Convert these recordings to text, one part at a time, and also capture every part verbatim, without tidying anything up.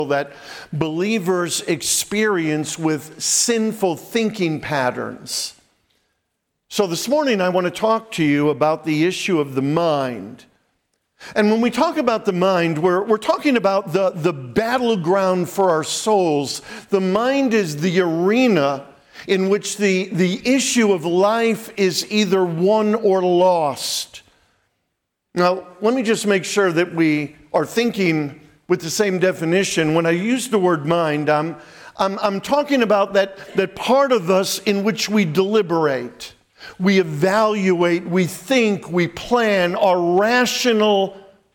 that believers experience with sinful thinking patterns. So this morning I want to talk to you about the issue of the mind. And when we talk about the mind, we're, we're talking about the, the battleground for our souls. The mind is the arena in which the, the issue of life is either won or lost. Now, let me just make sure that we are thinking with the same definition. When I use the word mind, I'm, I'm, I'm talking about that, that part of us in which we deliberate, we evaluate, we think, we plan, our rational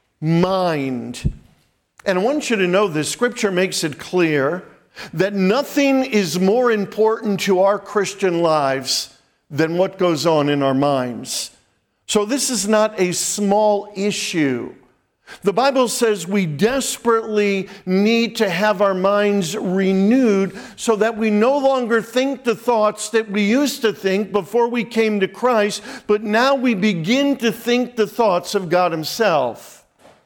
mind. And I want you to know this, Scripture makes it clear that nothing is more important to our Christian lives than what goes on in our minds. So this is not a small issue. The Bible says we desperately need to have our minds renewed so that we no longer think the thoughts that we used to think before we came to Christ, but now we begin to think the thoughts of God Himself.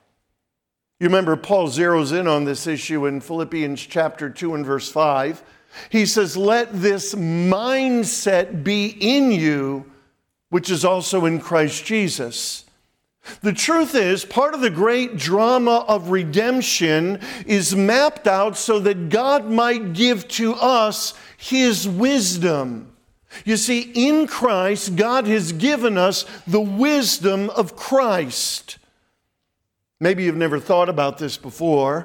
You remember Paul zeroes in on this issue in Philippians chapter two and verse five. He says, "Let this mindset be in you, which is also in Christ Jesus." The truth is, part of the great drama of redemption is mapped out so that God might give to us His wisdom. You see, in Christ, God has given us the wisdom of Christ. Maybe you've never thought about this before.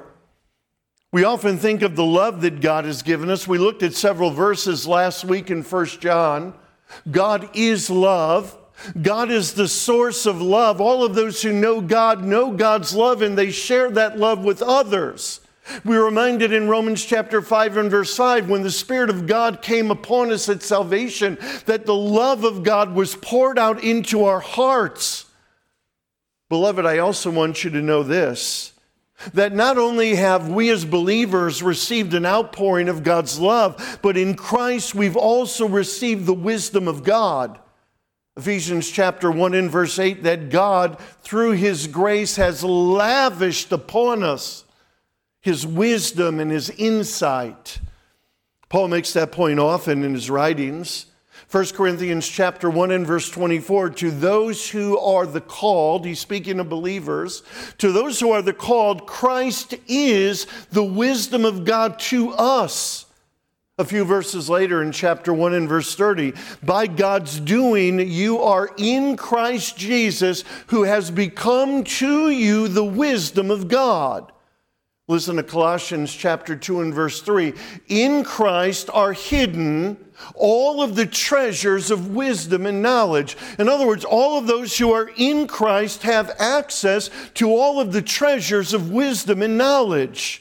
We often think of the love that God has given us. We looked at several verses last week in First John. God is love. God is the source of love. All of those who know God know God's love, and they share that love with others. We're reminded in Romans chapter five and verse five, when the Spirit of God came upon us at salvation, that the love of God was poured out into our hearts. Beloved, I also want you to know this, that not only have we as believers received an outpouring of God's love, but in Christ we've also received the wisdom of God. Ephesians chapter one and verse eight, that God, through His grace, has lavished upon us His wisdom and His insight. Paul makes that point often in his writings. First Corinthians chapter one and verse twenty-four, to those who are the called, he's speaking of believers, to those who are the called, Christ is the wisdom of God to us. A few verses later in chapter one and verse thirty, by God's doing, you are in Christ Jesus, who has become to you the wisdom of God. Listen to Colossians chapter two and verse three. In Christ are hidden all of the treasures of wisdom and knowledge. In other words, all of those who are in Christ have access to all of the treasures of wisdom and knowledge.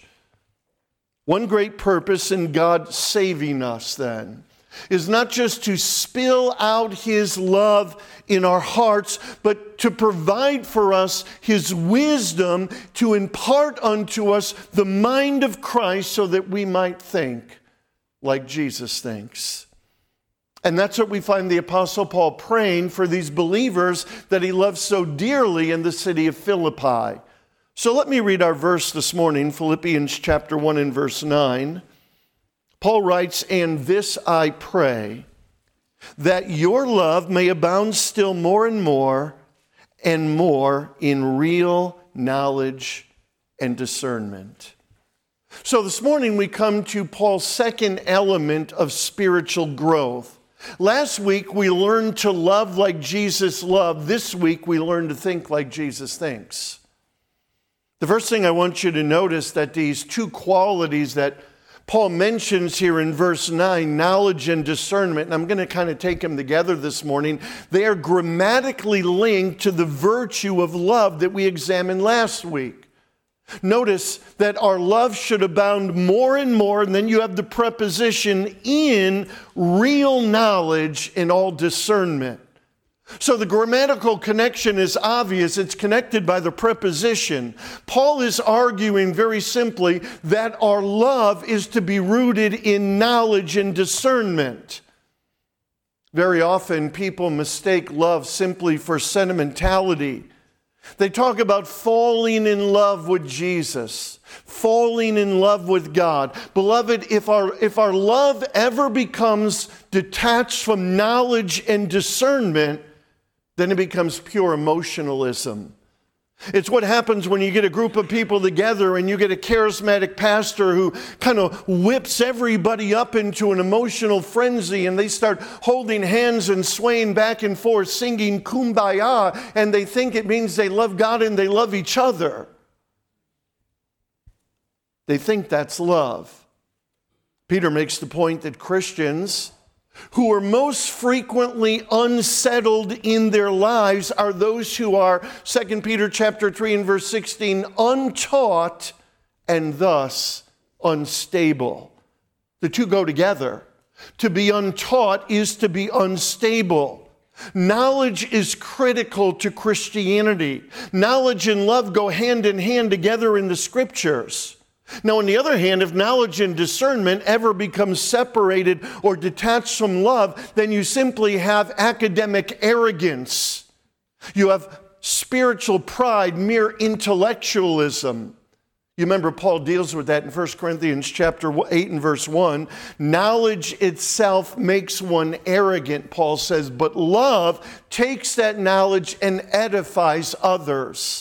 One great purpose in God saving us, then, is not just to spill out His love in our hearts, but to provide for us His wisdom to impart unto us the mind of Christ so that we might think like Jesus thinks. And that's what we find the Apostle Paul praying for these believers that he loves so dearly in the city of Philippi. So let me read our verse this morning, Philippians chapter one and verse nine. Paul writes, and this I pray, that your love may abound still more and more and more in real knowledge and discernment. So this morning we come to Paul's second element of spiritual growth. Last week we learned to love like Jesus loved. This week we learned to think like Jesus thinks. The first thing I want you to notice that these two qualities that Paul mentions here in verse nine, knowledge and discernment, and I'm going to kind of take them together this morning, they are grammatically linked to the virtue of love that we examined last week. Notice that our love should abound more and more, and then you have the preposition in real knowledge and all discernment. So the grammatical connection is obvious. It's connected by the preposition. Paul is arguing very simply that our love is to be rooted in knowledge and discernment. Very often people mistake love simply for sentimentality. They talk about falling in love with Jesus, falling in love with God. Beloved, if our, if our love ever becomes detached from knowledge and discernment, then it becomes pure emotionalism. It's what happens when you get a group of people together and you get a charismatic pastor who kind of whips everybody up into an emotional frenzy, and they start holding hands and swaying back and forth, singing Kumbaya, and they think it means they love God and they love each other. They think that's love. Peter makes the point that Christians who are most frequently unsettled in their lives are those who are, Second Peter chapter three and verse sixteen, untaught and thus unstable. The two go together. To be untaught is to be unstable. Knowledge is critical to Christianity. Knowledge and love go hand in hand together in the Scriptures. Now, on the other hand, if knowledge and discernment ever become separated or detached from love, then you simply have academic arrogance. You have spiritual pride, mere intellectualism. You remember Paul deals with that in First Corinthians chapter eight and verse one. Knowledge itself makes one arrogant, Paul says, but love takes that knowledge and edifies others.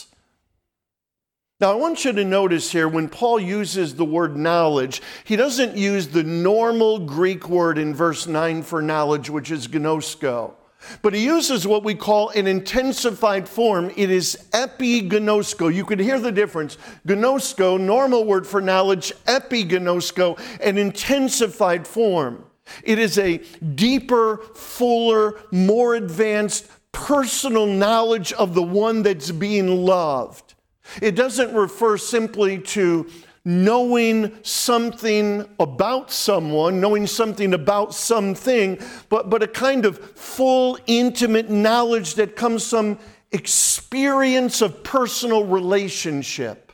Now, I want you to notice here, when Paul uses the word knowledge, he doesn't use the normal Greek word in verse nine for knowledge, which is gnosko. But he uses what we call an intensified form. It is epignosko. You can hear the difference. Gnosko, normal word for knowledge, epignosko, an intensified form. It is a deeper, fuller, more advanced personal knowledge of the one that's being loved. It doesn't refer simply to knowing something about someone, knowing something about something, but, but a kind of full, intimate knowledge that comes from experience of personal relationship.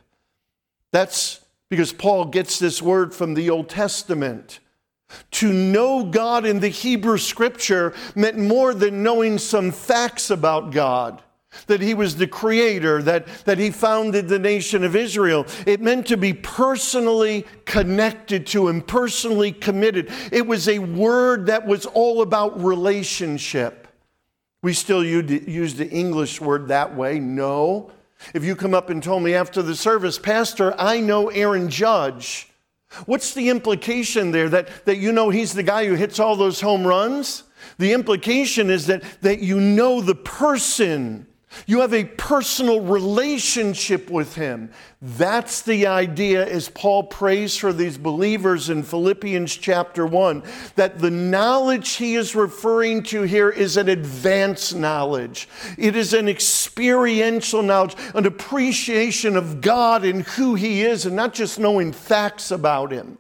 That's because Paul gets this word from the Old Testament. To know God in the Hebrew Scripture meant more than knowing some facts about God. That he was the creator, that, that he founded the nation of Israel. It meant to be personally connected to him, personally committed. It was a word that was all about relationship. We still use the English word that way, know. If you come up and told me after the service, Pastor, I know Aaron Judge. What's the implication there? That, that you know he's the guy who hits all those home runs? The implication is that, that you know the person. You have a personal relationship with him. That's the idea as Paul prays for these believers in Philippians chapter one, that the knowledge he is referring to here is an advanced knowledge. It is an experiential knowledge, an appreciation of God and who he is, and not just knowing facts about him.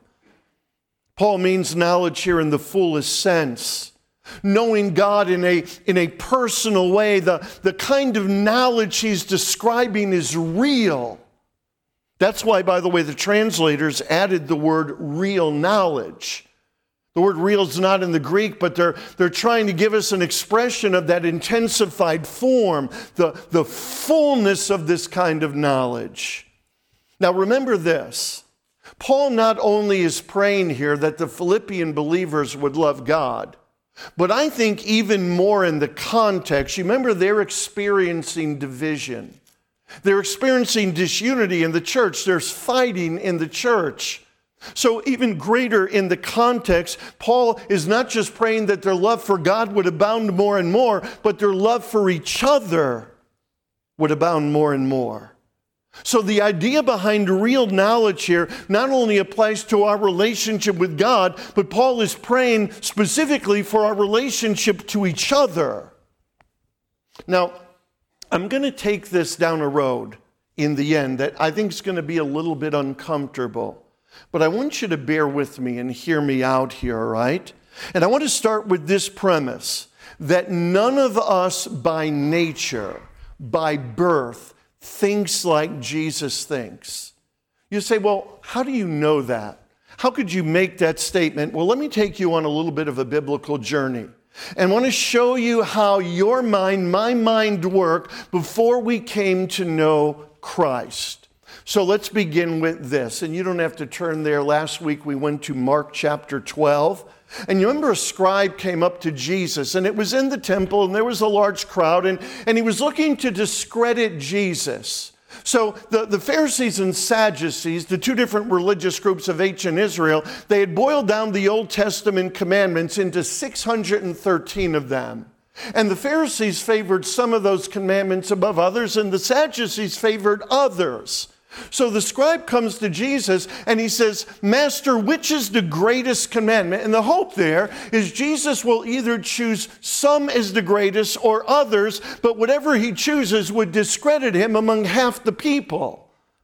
Paul means knowledge here in the fullest sense. Knowing God in a, in a personal way, the, the kind of knowledge he's describing is real. That's why, by the way, the translators added the word real knowledge. The word real is not in the Greek, but they're, they're trying to give us an expression of that intensified form, the, the fullness of this kind of knowledge. Now remember this. Paul not only is praying here that the Philippian believers would love God, but I think even more in the context, you remember they're experiencing division. They're experiencing disunity in the church. There's fighting in the church. So even greater in the context, Paul is not just praying that their love for God would abound more and more, but their love for each other would abound more and more. So the idea behind real knowledge here not only applies to our relationship with God, but Paul is praying specifically for our relationship to each other. Now, I'm going to take this down a road in the end that I think is going to be a little bit uncomfortable. But I want you to bear with me and hear me out here, all right? And I want to start with this premise, that none of us by nature, by birth, thinks like Jesus thinks. You say, well, how do you know that? How could you make that statement? Well, let me take you on a little bit of a biblical journey. and want to show you how your mind, my mind worked before we came to know Christ. So let's begin with this. And you don't have to turn there. Last week we went to Mark chapter twelve. And you remember a scribe came up to Jesus, and it was in the temple, and there was a large crowd, and, and he was looking to discredit Jesus. So the, the Pharisees and Sadducees, the two different religious groups of ancient Israel, they had boiled down the Old Testament commandments into six hundred thirteen of them. And the Pharisees favored some of those commandments above others, and the Sadducees favored others. So the scribe comes to Jesus and he says, Master, which is the greatest commandment? And the hope there is Jesus will either choose some as the greatest or others, but whatever he chooses would discredit him among half the people.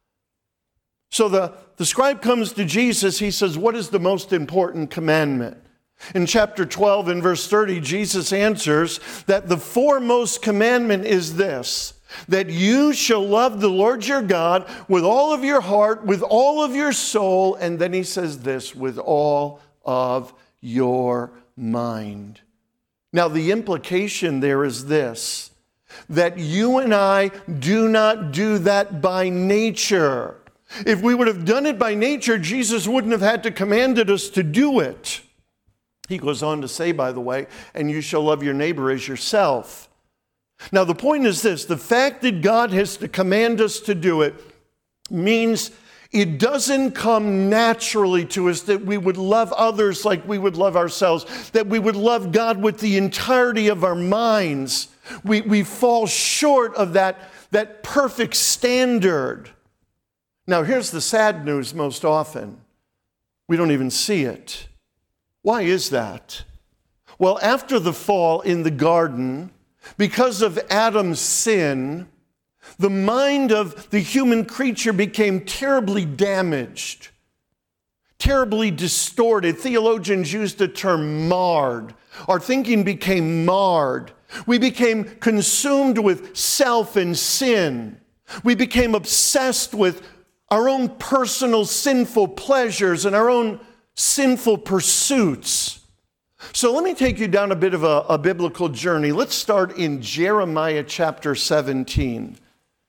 So the, the scribe comes to Jesus. He says, what is the most important commandment? In chapter twelve and verse thirty, Jesus answers that the foremost commandment is this, that you shall love the Lord your God with all of your heart, with all of your soul, and then he says this, with all of your mind. Now, the implication there is this, that you and I do not do that by nature. If we would have done it by nature, Jesus wouldn't have had to commanded us to do it. He goes on to say, by the way, and you shall love your neighbor as yourself. Now, the point is this, the fact that God has to command us to do it means it doesn't come naturally to us that we would love others like we would love ourselves, that we would love God with the entirety of our minds. We, we fall short of that, that perfect standard. Now, here's the sad news most often. We don't even see it. Why is that? Well, after the fall in the garden, because of Adam's sin, the mind of the human creature became terribly damaged, terribly distorted. Theologians use the term marred. Our thinking became marred. We became consumed with self and sin. We became obsessed with our own personal sinful pleasures and our own sinful pursuits. So let me take you down a bit of a, a biblical journey. Let's start in Jeremiah chapter seventeen.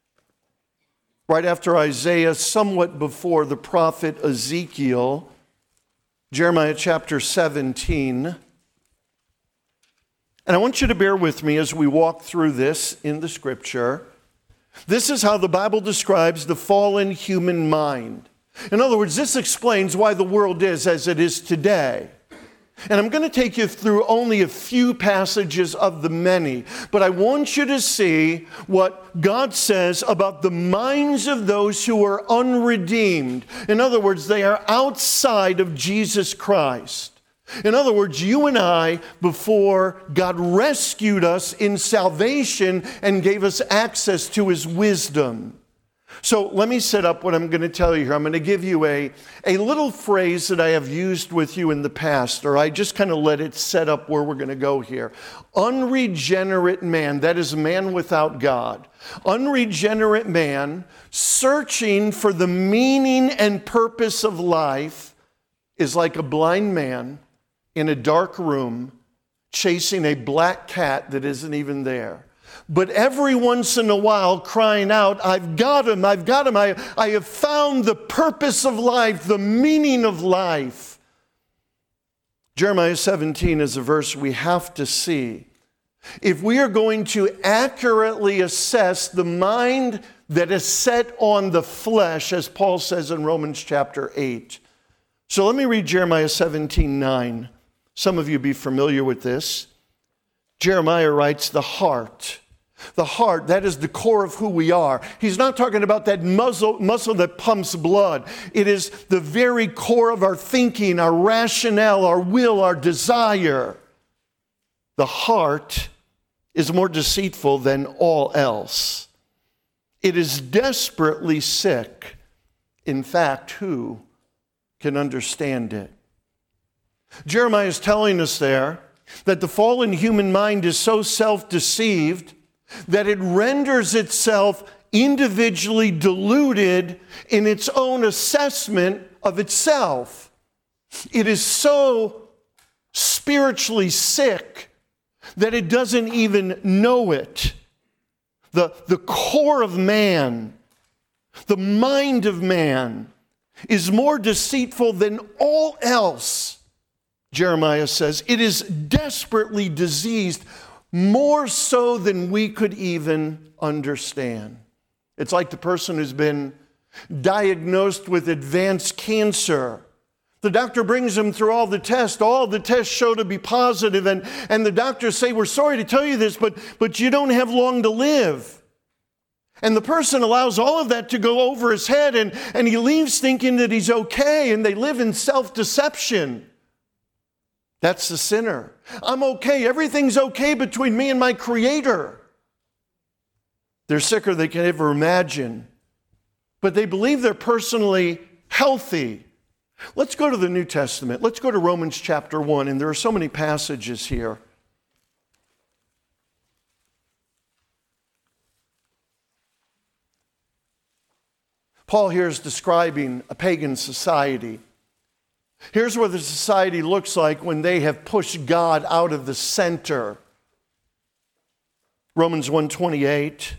Right after Isaiah, somewhat before the prophet Ezekiel, Jeremiah chapter seventeen. And I want you to bear with me as we walk through this in the scripture. This is how the Bible describes the fallen human mind. In other words, this explains why the world is as it is today. And I'm going to take you through only a few passages of the many, but I want you to see what God says about the minds of those who are unredeemed. In other words, they are outside of Jesus Christ. In other words, you and I, before God rescued us in salvation and gave us access to his wisdom. So let me set up what I'm going to tell you here. I'm going to give you a, a little phrase that I have used with you in the past, or I just kind of let it set up where we're going to go here. Unregenerate man, that is man without God. Unregenerate man searching for the meaning and purpose of life is like a blind man in a dark room chasing a black cat that isn't even there. But every once in a while crying out, I've got him, I've got him, I, I have found the purpose of life, the meaning of life. Jeremiah seventeen is a verse we have to see. If we are going to accurately assess the mind that is set on the flesh, as Paul says in Romans chapter eight. So let me read Jeremiah seventeen nine. Some of you be familiar with this. Jeremiah writes, the heart. The heart, that is the core of who we are. He's not talking about that muscle, muscle that pumps blood. It is the very core of our thinking, our rationale, our will, our desire. The heart is more deceitful than all else. It is desperately sick. In fact, who can understand it? Jeremiah is telling us there that the fallen human mind is so self-deceived that it renders itself individually deluded in its own assessment of itself. It is so spiritually sick that it doesn't even know it. The, the core of man, the mind of man, is more deceitful than all else, Jeremiah says. It is desperately diseased, more so than we could even understand. It's like the person who's been diagnosed with advanced cancer. The doctor brings them through all the tests. All the tests show to be positive, and, and the doctors say, we're sorry to tell you this, but, but you don't have long to live. And the person allows all of that to go over his head, and, and he leaves thinking that he's okay, and they live in self-deception. That's the sinner. I'm okay. Everything's okay between me and my Creator. They're sicker than they can ever imagine, but they believe they're personally healthy. Let's go to the New Testament. Let's go to Romans chapter one, and there are so many passages here. Paul here is describing a pagan society. Here's what the society looks like when they have pushed God out of the center. Romans one twenty-eight.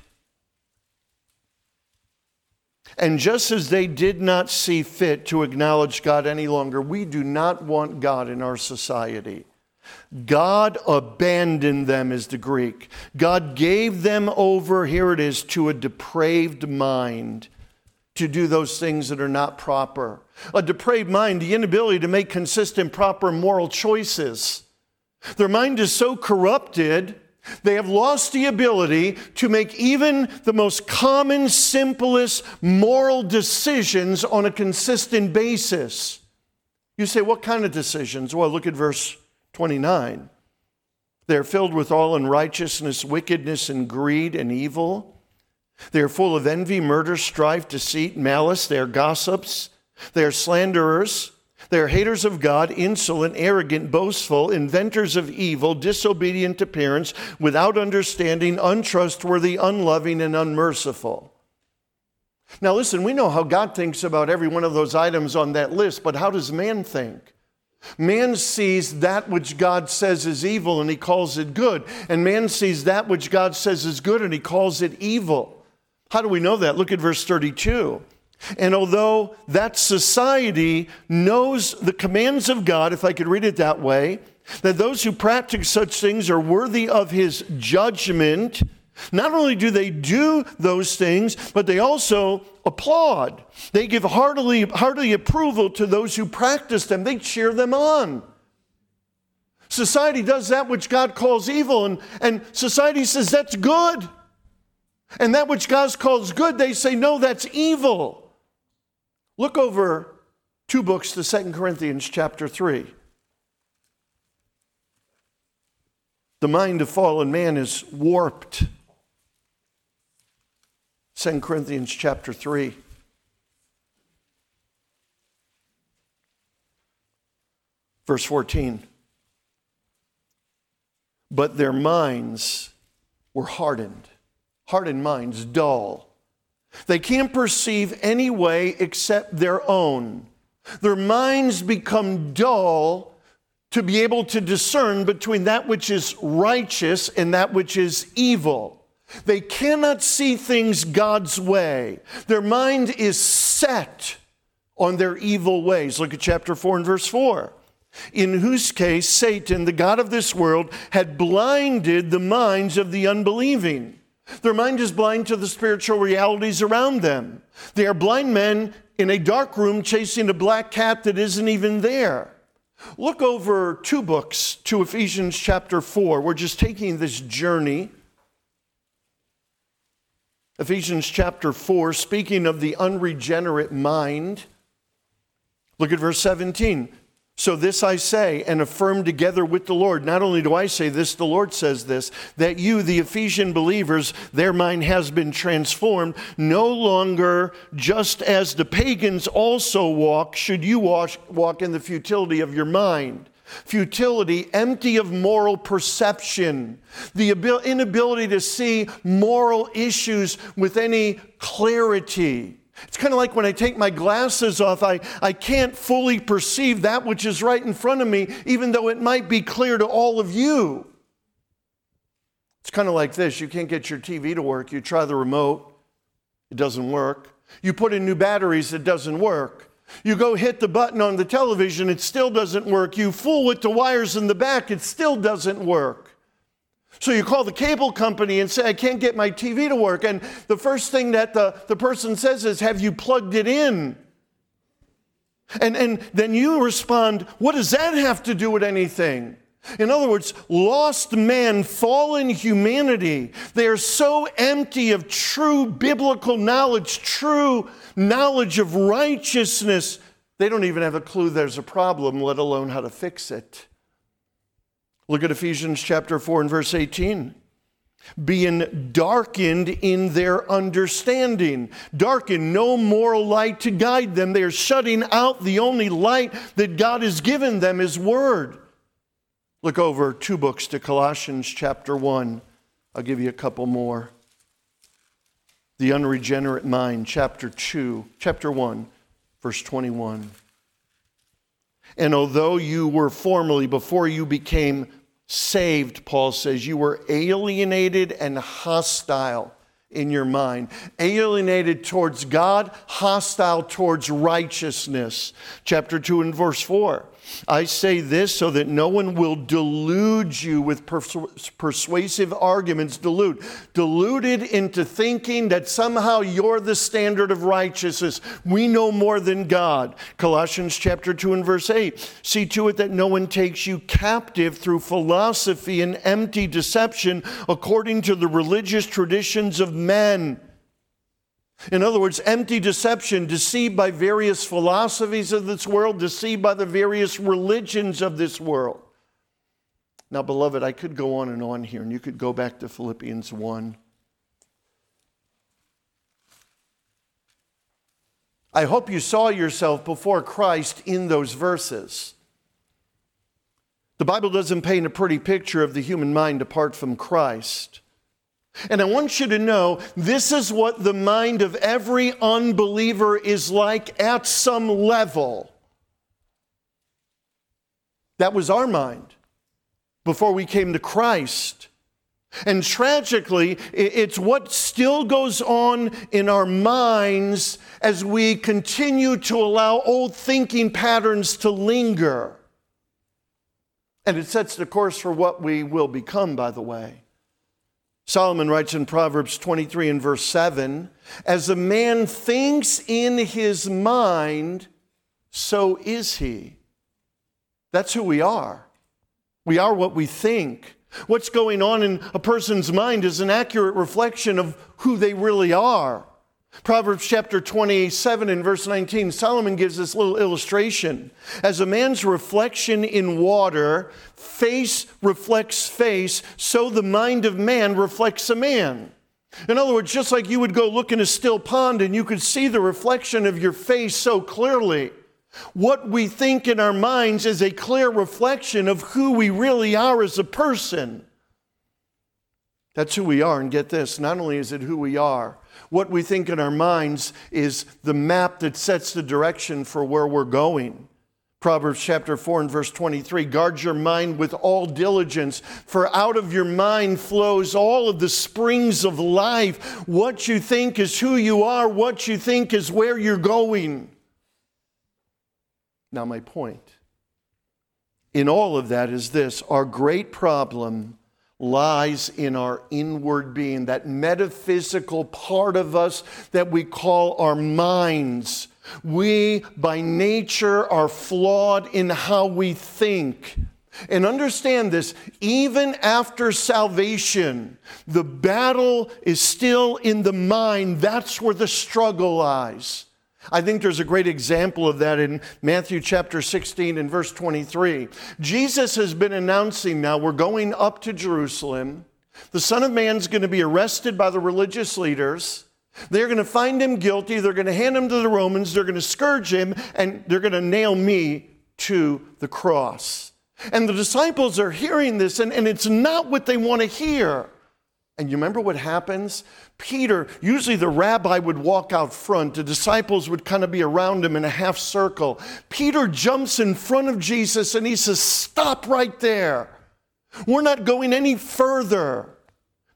And just as they did not see fit to acknowledge God any longer, we do not want God in our society. God abandoned them, is the Greek. God gave them over, here it is, to a depraved mind, to do those things that are not proper. A depraved mind, the inability to make consistent, proper moral choices. Their mind is so corrupted, they have lost the ability to make even the most common, simplest moral decisions on a consistent basis. You say, what kind of decisions? Well, look at verse twenty-nine. They're filled with all unrighteousness, wickedness, and greed, and evil. They are full of envy, murder, strife, deceit, malice. They are gossips. They are slanderers. They are haters of God, insolent, arrogant, boastful, inventors of evil, disobedient to parents, without understanding, untrustworthy, unloving, and unmerciful. Now listen, we know how God thinks about every one of those items on that list, but how does man think? Man sees that which God says is evil and he calls it good. And man sees that which God says is good and he calls it evil. How do we know that? Look at verse thirty-two. And although that society knows the commands of God, if I could read it that way, that those who practice such things are worthy of his judgment, not only do they do those things, but they also applaud. They give heartily, hearty approval to those who practice them. They cheer them on. Society does that which God calls evil, and, and society says that's good. And that which God calls good, they say, no, that's evil. Look over two books to Second Corinthians chapter three. The mind of fallen man is warped. Second Corinthians chapter three. Verse fourteen. But their minds were hardened. Hardened minds, dull. They can't perceive any way except their own. Their minds become dull to be able to discern between that which is righteous and that which is evil. They cannot see things God's way. Their mind is set on their evil ways. Look at chapter four and verse four. In whose case Satan, the god of this world, had blinded the minds of the unbelieving. Their mind is blind to the spiritual realities around them. They are blind men in a dark room chasing a black cat that isn't even there. Look over two books to Ephesians chapter four. We're just taking this journey. Ephesians chapter four, speaking of the unregenerate mind. Look at verse seventeen. So this I say and affirm together with the Lord. Not only do I say this, the Lord says this, that you, the Ephesian believers, their mind has been transformed. No longer, just as the pagans also walk, should you walk, walk in the futility of your mind. Futility, empty of moral perception. The inability to see moral issues with any clarity. It's kind of like when I take my glasses off, I, I can't fully perceive that which is right in front of me, even though it might be clear to all of you. It's kind of like this. You can't get your T V to work. You try the remote. It doesn't work. You put in new batteries. It doesn't work. You go hit the button on the television. It still doesn't work. You fool with the wires in the back. It still doesn't work. So you call the cable company and say, I can't get my T V to work. And the first thing that the, the person says is, have you plugged it in? And, and then you respond, what does that have to do with anything? In other words, lost man, fallen humanity, they are so empty of true biblical knowledge, true knowledge of righteousness, they don't even have a clue there's a problem, let alone how to fix it. Look at Ephesians chapter four and verse eighteen. Being darkened in their understanding. Darkened, no moral light to guide them. They are shutting out the only light that God has given them, His Word. Look over two books to Colossians chapter one. I'll give you a couple more. The unregenerate mind, chapter two, chapter one, verse twenty-one. And although you were formerly, before you became saved, Paul says, you were alienated and hostile in your mind. Alienated towards God, hostile towards righteousness. Chapter two and verse four. I say this so that no one will delude you with persu- persuasive arguments. Delude. Deluded into thinking that somehow you're the standard of righteousness. We know more than God. Colossians chapter two and verse eight. See to it that no one takes you captive through philosophy and empty deception according to the religious traditions of men. In other words, empty deception, deceived by various philosophies of this world, deceived by the various religions of this world. Now, beloved, I could go on and on here, and you could go back to Philippians one. I hope you saw yourself before Christ in those verses. The Bible doesn't paint a pretty picture of the human mind apart from Christ. And I want you to know, this is what the mind of every unbeliever is like at some level. That was our mind before we came to Christ. And tragically, it's what still goes on in our minds as we continue to allow old thinking patterns to linger. And it sets the course for what we will become, by the way. Solomon writes in Proverbs twenty-three and verse seven, as a man thinks in his mind, so is he. That's who we are. We are what we think. What's going on in a person's mind is an accurate reflection of who they really are. Proverbs chapter twenty-seven and verse nineteen, Solomon gives this little illustration. As a man's reflection in water, face reflects face, so the mind of man reflects a man. In other words, just like you would go look in a still pond and you could see the reflection of your face so clearly, what we think in our minds is a clear reflection of who we really are as a person. That's who we are. And get this, not only is it who we are, what we think in our minds is the map that sets the direction for where we're going. Proverbs chapter four and verse twenty-three, guard your mind with all diligence, for out of your mind flows all of the springs of life. What you think is who you are, what you think is where you're going. Now my point in all of that is this, our great problem lies in our inward being, that metaphysical part of us that we call our minds. We, by nature, are flawed in how we think. And understand this, even after salvation, the battle is still in the mind. That's where the struggle lies. I think there's a great example of that in Matthew chapter sixteen and verse twenty-three. Jesus has been announcing now, we're going up to Jerusalem. The Son of Man's going to be arrested by the religious leaders. They're going to find him guilty. They're going to hand him to the Romans. They're going to scourge him, and they're going to nail me to the cross. And the disciples are hearing this, and, and it's not what they want to hear. And you remember what happens? Peter, usually the rabbi would walk out front. The disciples would kind of be around him in a half circle. Peter jumps in front of Jesus and he says, stop right there. We're not going any further.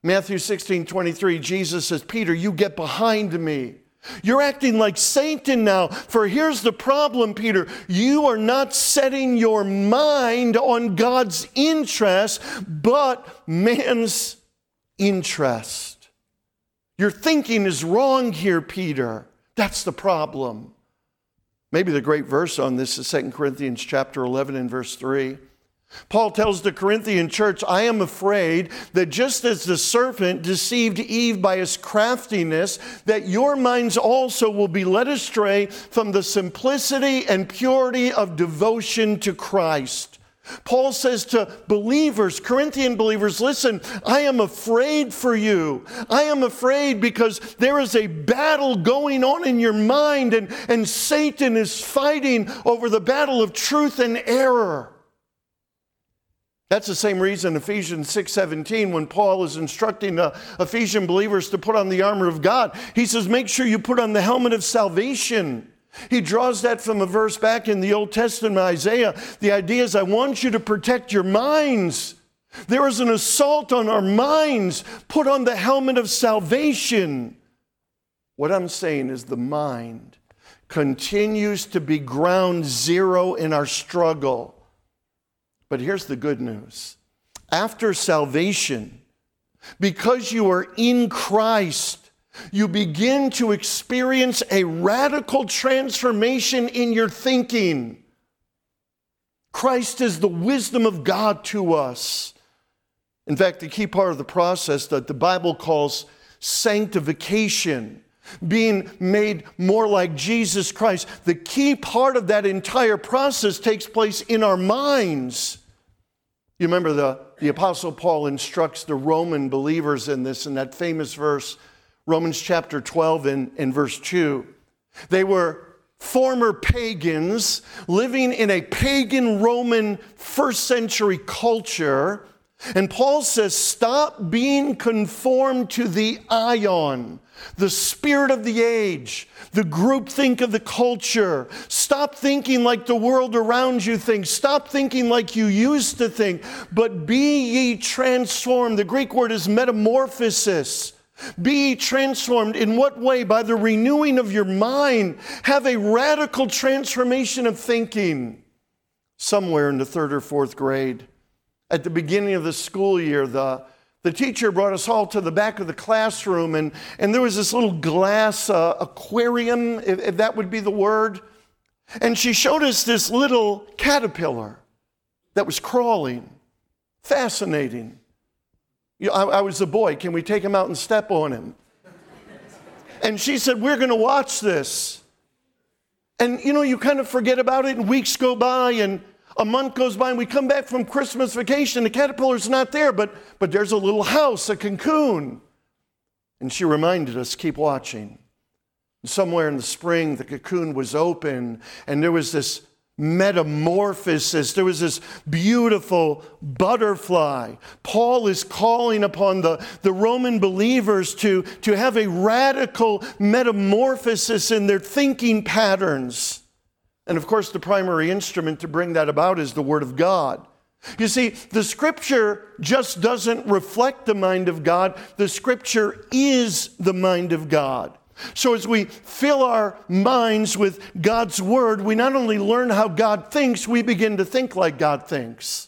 Matthew sixteen twenty-three, Jesus says, Peter, you get behind me. You're acting like Satan now, for here's the problem, Peter. You are not setting your mind on God's interest, but man's interest. Your thinking is wrong here, Peter. That's the problem. Maybe the great verse on this is Second Corinthians chapter eleven and verse three. Paul tells the Corinthian church, I am afraid that just as the serpent deceived Eve by his craftiness, that your minds also will be led astray from the simplicity and purity of devotion to Christ. Paul says to believers, Corinthian believers, listen, I am afraid for you. I am afraid because there is a battle going on in your mind, and, and Satan is fighting over the battle of truth and error. That's the same reason Ephesians six seventeen, when Paul is instructing the Ephesian believers to put on the armor of God, he says, make sure you put on the helmet of salvation. He draws that from a verse back in the Old Testament, Isaiah. The idea is, I want you to protect your minds. There is an assault on our minds. Put on the helmet of salvation. What I'm saying is the mind continues to be ground zero in our struggle. But here's the good news. After salvation, because you are in Christ, you begin to experience a radical transformation in your thinking. Christ is the wisdom of God to us. In fact, the key part of the process that the Bible calls sanctification, being made more like Jesus Christ, the key part of that entire process takes place in our minds. You remember the, the Apostle Paul instructs the Roman believers in this, in that famous verse, Romans chapter twelve and, and verse two. They were former pagans living in a pagan Roman first century culture. And Paul says, stop being conformed to the ion, the spirit of the age, the groupthink of the culture. Stop thinking like the world around you thinks. Stop thinking like you used to think, but be ye transformed. The Greek word is metamorphosis. Be ye transformed. In what way? By the renewing of your mind. Have a radical transformation of thinking. Somewhere in the third or fourth grade, at the beginning of the school year, the, the teacher brought us all to the back of the classroom, and, and there was this little glass uh, aquarium, if, if that would be the word. And she showed us this little caterpillar that was crawling. Fascinating. You know, I, I was a boy. Can we take him out and step on him? And she said, we're going to watch this. And, you know, you kind of forget about it, and weeks go by, and a month goes by, and we come back from Christmas vacation. The caterpillar's not there, but, but there's a little house, a cocoon. And she reminded us, keep watching. And somewhere in the spring, the cocoon was open, and there was this metamorphosis. There was this beautiful butterfly. Paul is calling upon the, the Roman believers to, to have a radical metamorphosis in their thinking patterns. And of course, the primary instrument to bring that about is the Word of God. You see, the Scripture just doesn't reflect the mind of God. The Scripture is the mind of God. So as we fill our minds with God's Word, we not only learn how God thinks, we begin to think like God thinks.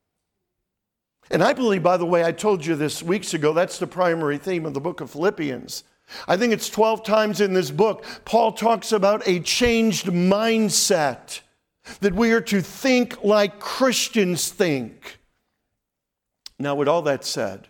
And I believe, by the way, I told you this weeks ago, that's the primary theme of the book of Philippians. I think it's twelve times in this book, Paul talks about a changed mindset, that we are to think like Christians think. Now, with all that said,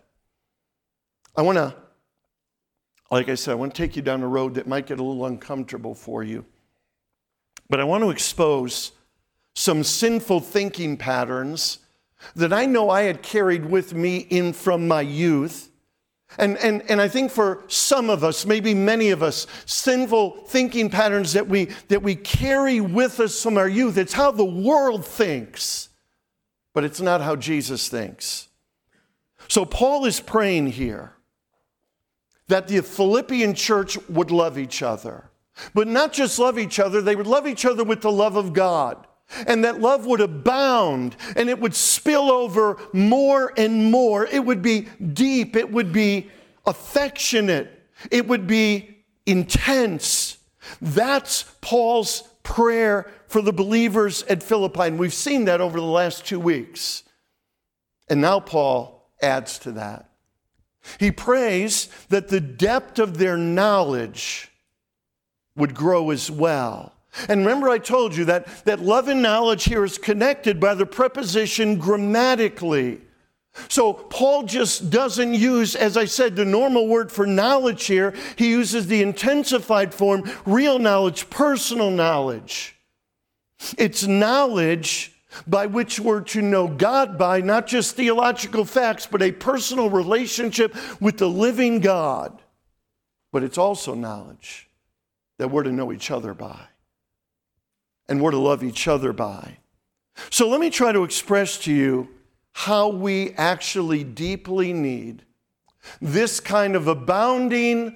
I want to, like I said, I want to take you down a road that might get a little uncomfortable for you. But I want to expose some sinful thinking patterns that I know I had carried with me in from my youth. And, and, and I think for some of us, maybe many of us, sinful thinking patterns that we, that we carry with us from our youth. It's how the world thinks, but it's not how Jesus thinks. So Paul is praying here that the Philippian church would love each other. But not just love each other, they would love each other with the love of God. and that love would abound, and it would spill over more and more. It would be deep. It would be affectionate. It would be intense. That's Paul's prayer for the believers at Philippi, and we've seen that over the last two weeks. And now Paul adds to that. He prays that the depth of their knowledge would grow as well. And remember I told you that, that love and knowledge here is connected by the preposition grammatically. So Paul just doesn't use, as I said, the normal word for knowledge here. He uses the intensified form, real knowledge, personal knowledge. It's knowledge by which we're to know God by, not just theological facts, but a personal relationship with the living God. But it's also knowledge that we're to know each other by. And we're to love each other by. So let me try to express to you how we actually deeply need this kind of abounding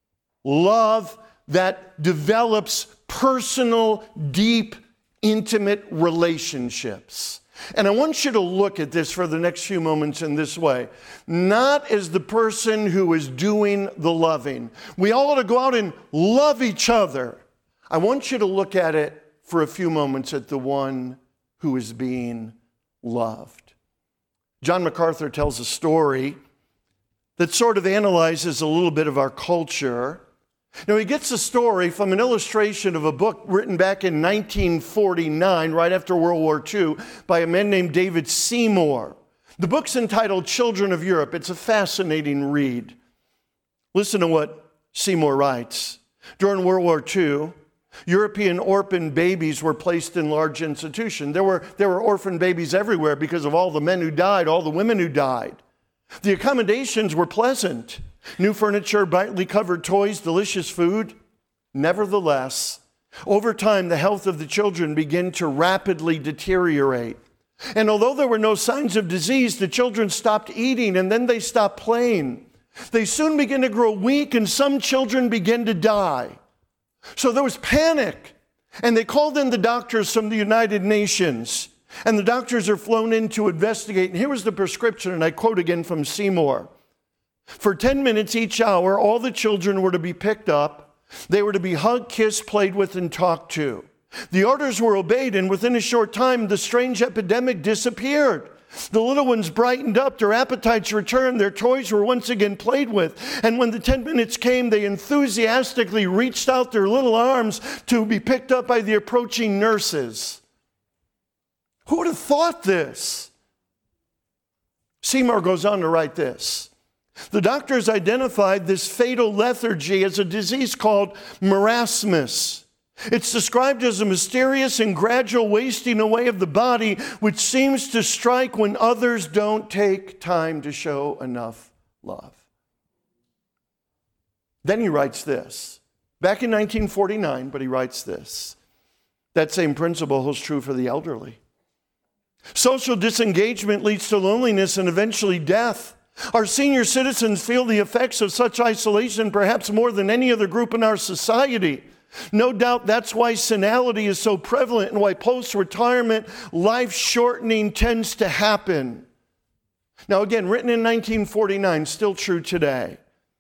love that develops personal, deep, intimate relationships. And I want you to look at this for the next few moments in this way. Not as the person who is doing the loving. We all ought to go out and love each other. I want you to look at it for a few moments at the one who is being loved. John MacArthur tells a story that sort of analyzes a little bit of our culture. Now, he gets a story from an illustration of a book written back in nineteen forty-nine, right after World War Two, by a man named David Seymour. The book's entitled Children of Europe. It's a fascinating read. Listen to what Seymour writes. During World War Two, European orphan babies were placed in large institutions. There were, there were orphan babies everywhere because of all the men who died, all the women who died. The accommodations were pleasant. New furniture, brightly covered toys, delicious food. Nevertheless, over time, the health of the children began to rapidly deteriorate. And although there were no signs of disease, the children stopped eating and then they stopped playing. They soon began to grow weak and some children began to die. So there was panic, and they called in the doctors from the United Nations, and the doctors are flown in to investigate. And here was the prescription, and I quote again from Seymour. For ten minutes each hour, all the children were to be picked up. They were to be hugged, kissed, played with, and talked to. The orders were obeyed, and within a short time, the strange epidemic disappeared. The little ones brightened up, their appetites returned, their toys were once again played with. And when the ten minutes came, they enthusiastically reached out their little arms to be picked up by the approaching nurses. Who would have thought this? Seymour goes on to write this. The doctors identified this fatal lethargy as a disease called marasmus. It's described as a mysterious and gradual wasting away of the body, which seems to strike when others don't take time to show enough love. Then he writes this, back in nineteen forty-nine, but he writes this. That same principle holds true for the elderly. Social disengagement leads to loneliness and eventually death. Our senior citizens feel the effects of such isolation perhaps more than any other group in our society. No doubt that's why senility is so prevalent and why post-retirement life shortening tends to happen. Now again, written in nineteen forty-nine, still true today.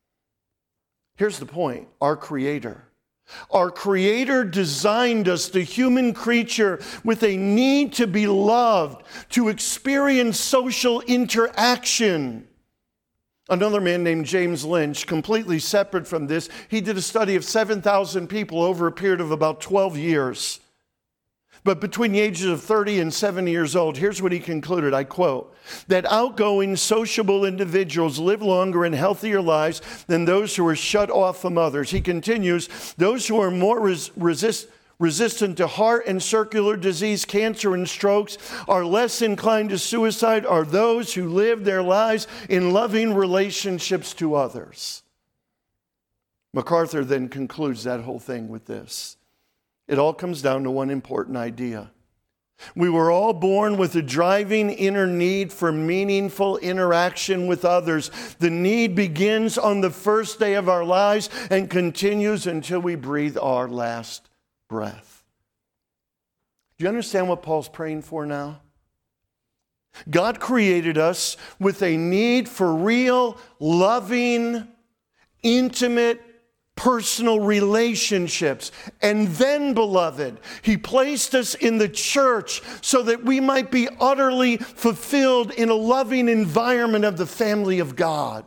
Here's the point. Our Creator. Our Creator designed us, the human creature, with a need to be loved, to experience social interaction. Another man named James Lynch, completely separate from this, he did a study of seven thousand people over a period of about twelve years. But between the ages of thirty and seventy years old, here's what he concluded, I quote, that outgoing, sociable individuals live longer and healthier lives than those who are shut off from others. He continues, those who are more res- resist resistant to heart and circular disease, cancer, and strokes, are less inclined to suicide, are those who live their lives in loving relationships to others. MacArthur then concludes that whole thing with this. It all comes down to one important idea. We were all born with a driving inner need for meaningful interaction with others. The need begins on the first day of our lives and continues until we breathe our last breath. Do you understand what Paul's praying for now? God created us with a need for real, loving, intimate, personal relationships. And then, beloved, He placed us in the church so that we might be utterly fulfilled in a loving environment of the family of God.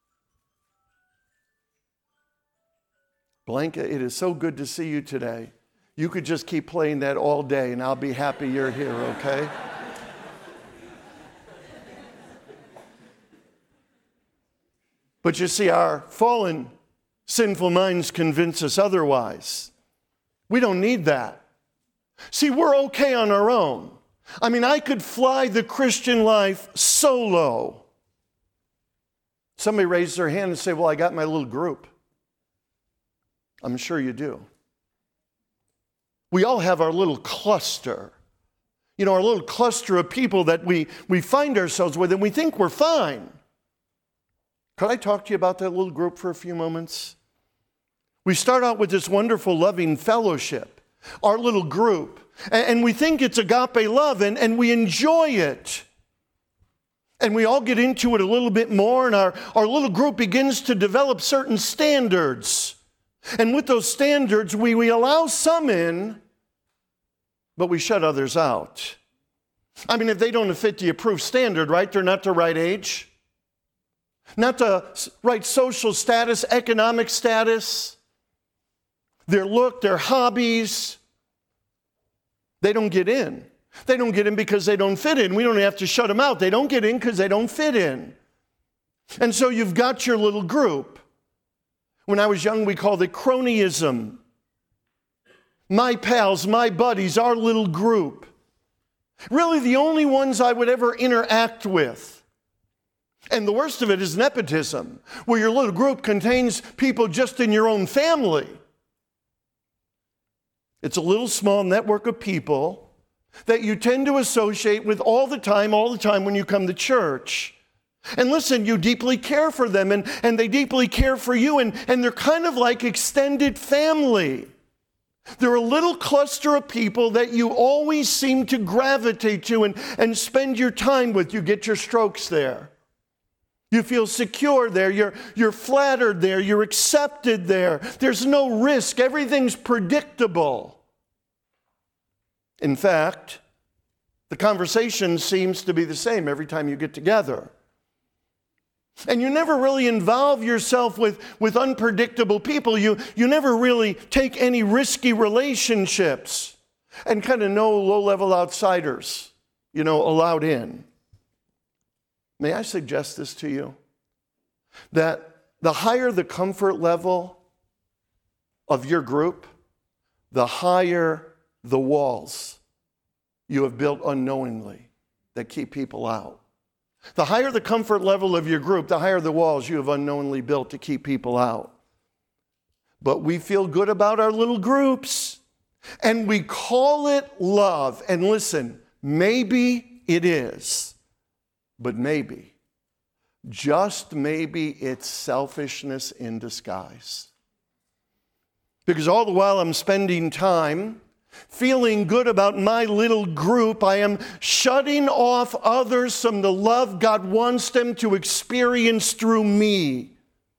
Blanca, it is so good to see you today. You could just keep playing that all day and I'll be happy you're here, okay? But you see, our fallen, sinful minds convince us otherwise. We don't need that. See, we're okay on our own. I mean, I could fly the Christian life solo. Somebody raised their hand and say, well, I got my little group. I'm sure you do. We all have our little cluster. You know, our little cluster of people that we, we find ourselves with and we think we're fine. Could I talk to you about that little group for a few moments? We start out with this wonderful, loving fellowship, our little group, and, and we think it's agape love, and, and we enjoy it. And we all get into it a little bit more, and our, our little group begins to develop certain standards. And with those standards, we, we allow some in, but we shut others out. I mean, if they don't fit the approved standard, right, they're not the right age. Not the right social status, economic status, their look, their hobbies. They don't get in. They don't get in because they don't fit in. We don't have to shut them out. They don't get in because they don't fit in. And so you've got your little group. When I was young, we called it cronyism. My pals, my buddies, our little group. Really the only ones I would ever interact with. And the worst of it is nepotism, where your little group contains people just in your own family. It's a little small network of people that you tend to associate with all the time, all the time when you come to church. And listen, you deeply care for them, and, and they deeply care for you, and, and they're kind of like extended family. They're a little cluster of people that you always seem to gravitate to and, and spend your time with. You get your strokes there. You feel secure there, you're, you're flattered there, you're accepted there. There's no risk, everything's predictable. In fact, the conversation seems to be the same every time you get together. And you never really involve yourself with, with unpredictable people. You, you never really take any risky relationships and kind of no low-level outsiders, you know, allowed in. May I suggest this to you? That the higher the comfort level of your group, the higher the walls you have built unknowingly that keep people out. The higher the comfort level of your group, the higher the walls you have unknowingly built to keep people out. But we feel good about our little groups, and we call it love. And listen, maybe it is. But maybe, just maybe, it's selfishness in disguise. Because all the while I'm spending time feeling good about my little group, I am shutting off others from the love God wants them to experience through me.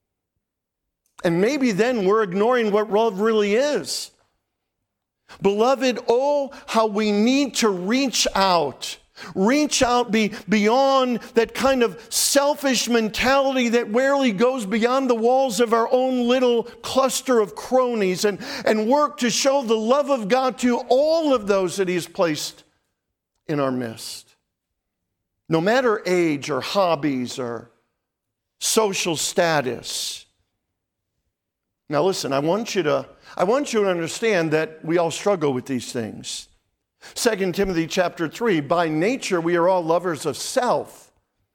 And maybe then we're ignoring what love really is. Beloved, oh, how we need to reach out. Reach out be, beyond that kind of selfish mentality that rarely goes beyond the walls of our own little cluster of cronies and, and work to show the love of God to all of those that He has placed in our midst. No matter age or hobbies or social status. Now listen, I want you to, I want you to understand that we all struggle with these things. Second Timothy chapter three, by nature we are all lovers of self.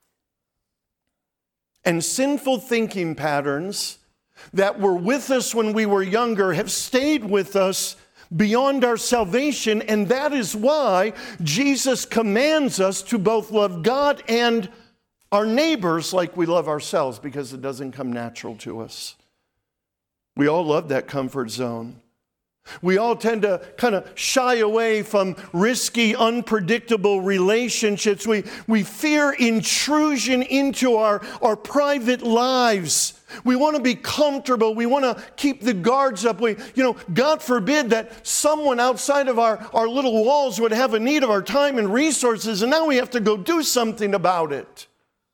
And sinful thinking patterns that were with us when we were younger have stayed with us beyond our salvation, and that is why Jesus commands us to both love God and our neighbors like we love ourselves, because it doesn't come natural to us. We all love that comfort zone. We all tend to kind of shy away from risky, unpredictable relationships. We, we fear intrusion into our, our private lives. We want to be comfortable. We want to keep the guards up. We, you know, God forbid that someone outside of our, our little walls would have a need of our time and resources, and now we have to go do something about it.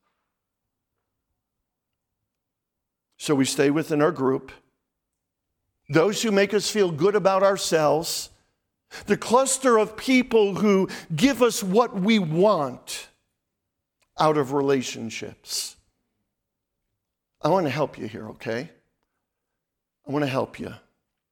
So we stay within our group. Those who make us feel good about ourselves, the cluster of people who give us what we want out of relationships. I want to help you here, okay? I want to help you.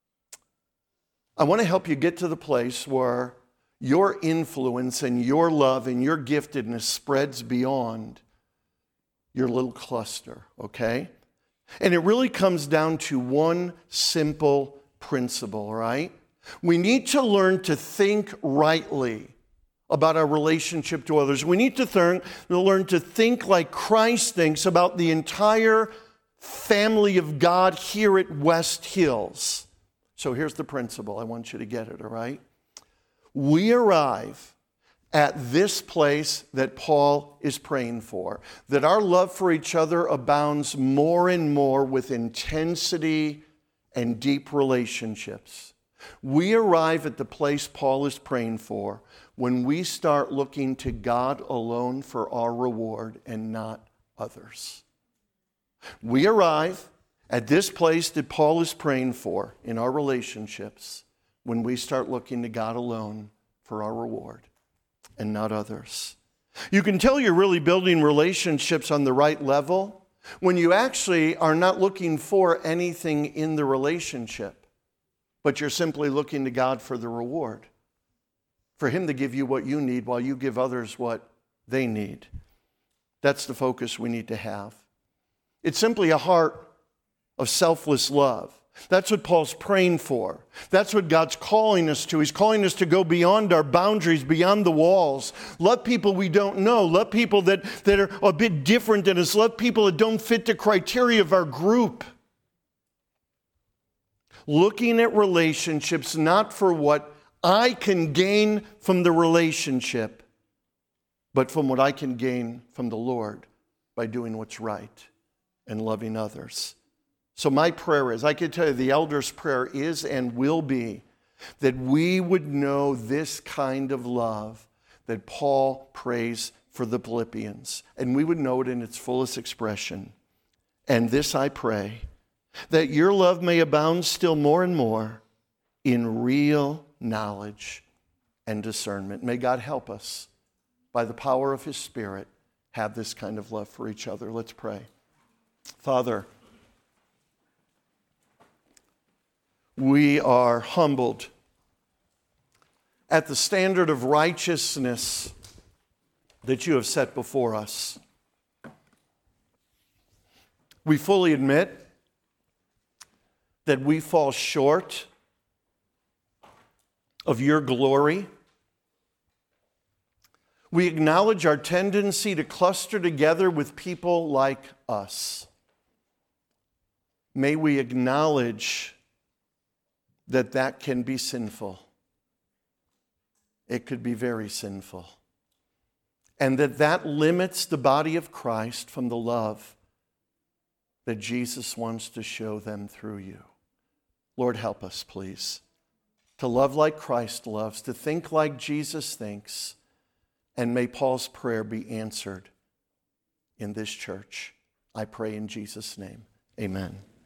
I want to help you get to the place where your influence and your love and your giftedness spreads beyond your little cluster, okay? And it really comes down to one simple principle, right? We need to learn to think rightly about our relationship to others. We need to learn, learn to think like Christ thinks about the entire family of God here at West Hills. So here's the principle. I want you to get it, all right? We arrive at this place that Paul is praying for, that our love for each other abounds more and more with intensity and deep relationships. We arrive at the place Paul is praying for when we start looking to God alone for our reward and not others. We arrive at this place that Paul is praying for in our relationships when we start looking to God alone for our reward and not others. You can tell you're really building relationships on the right level when you actually are not looking for anything in the relationship, but you're simply looking to God for the reward, for Him to give you what you need while you give others what they need. That's the focus we need to have. It's simply a heart of selfless love. That's what Paul's praying for. That's what God's calling us to. He's calling us to go beyond our boundaries, beyond the walls. Love people we don't know. Love people that, that are a bit different than us. Love people that don't fit the criteria of our group. Looking at relationships not for what I can gain from the relationship, but from what I can gain from the Lord by doing what's right and loving others. So my prayer is, I can tell you the elders' prayer is and will be that we would know this kind of love that Paul prays for the Philippians, and we would know it in its fullest expression. And this I pray, that your love may abound still more and more in real knowledge and discernment. May God help us, by the power of His Spirit, have this kind of love for each other. Let's pray. Father, we are humbled at the standard of righteousness that you have set before us. We fully admit that we fall short of your glory. We acknowledge our tendency to cluster together with people like us. May we acknowledge that that can be sinful. It could be very sinful. And that that limits the body of Christ from the love that Jesus wants to show them through you. Lord, help us, please, to love like Christ loves, to think like Jesus thinks, and may Paul's prayer be answered in this church. I pray in Jesus' name. Amen.